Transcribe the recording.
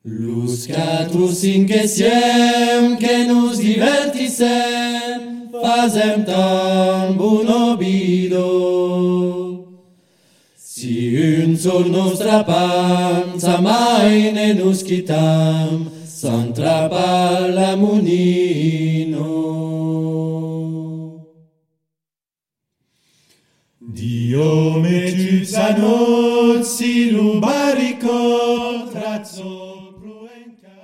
Los 4 o 5 siem che nos divertissem, fasem tan bon obido. Si un sol nostra panza mai ne nos quitam, s'entrapa la munino. Dio me tu zanot si lubari